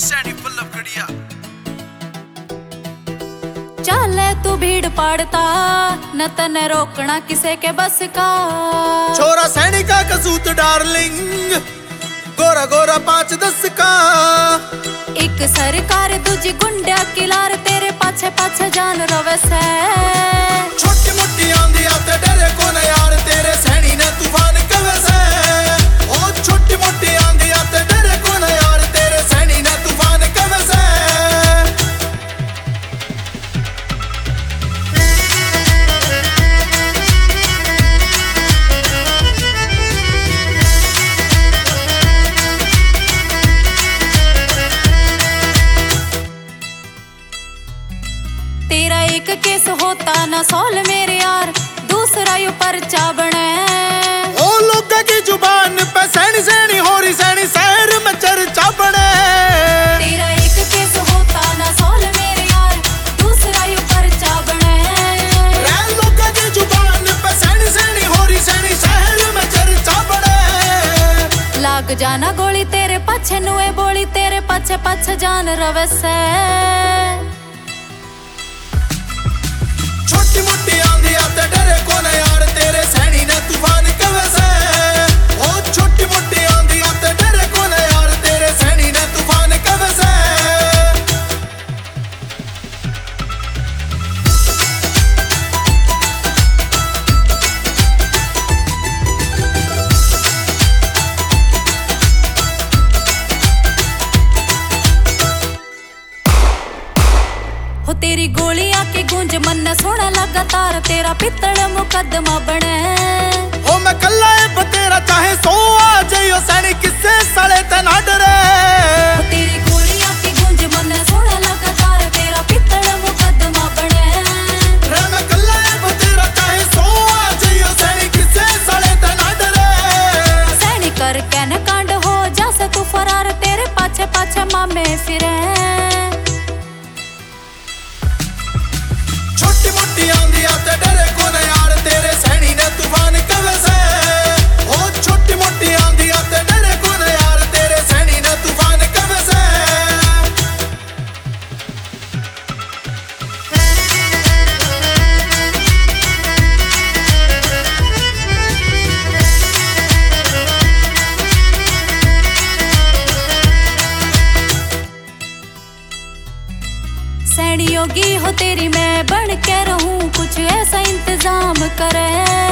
सैनी पल्लव कड़िया। चले तू भीड़ पाड़ता न तने रोकना किसे के बस का। छोरा सैनिका का सूत डार्लिंग, गोरा गोरा 5-10 का। एक सरकार दूजी गुंडा किलार, तेरे पाछे पाछे जान रवे से। छोटी मोटी आंधी आते डरे को न यार, तेरे सैनी ने तूफान कवे से। ओ छोटी मोटी आंधी आते डरे को न यार, तेरे सैनी ने तूफान कवे से। तेरा एक केस होता ना सॉल मेरे यार, दूसरा यू पर्चा बने। ओ लोग की जुबान पे सैनी सैनी हो रही, सैनी शहर में चर्चा बने। तेरा एक केस होता ना सॉल मेरे यार, दूसरा यू पर्चा बने। लोग की जुबान पे सैनी सैनी हो रही, सैनी शहर में चर्चा बने। लाग जाना गोली तेरे पाछे नुए बोली, तेरे पाछे पाछे जान रवे से। छोटी मोटी आंधी आते डरे को न यार, तेरे सैनी ने तूफान कवे से। ओ छोटी मोटी आंधी आते डरे को न यार, तेरे सैनी ने तूफान कवे से। हो तेरी गोलियां की गूंज मन सोना लगातार, तेरा पित्तल मुकदमा बने। ओ मैं कल्ला है तेरा चाहे 100 आ जाइयो, सैनी किससे सड़े ते ना डरे। हो तेरी गोलियां की गूंज मन सोना लगातार, तेरा पित्तल मुकदमा बने। रे मैं कल्ला है तेरा चाहे 100 आ जाइयो, सैनी किससे सड़े ते ना डरे। सैनी कर के न कांड हो जासे तू फरार, तेरे पाछे पाछे मामे फिरे। छोटी मोटी आंधी आते डरे को न यार, तेरे सैनी ने तूफान कवे से। ओ छोटी मोटी आंधी आते डरे को न यार, तेरे सैनी ने तूफान कवे से। सैनी योगी हो तेरी मैं बन के रहूं, कुछ ऐसा इंतजाम करे।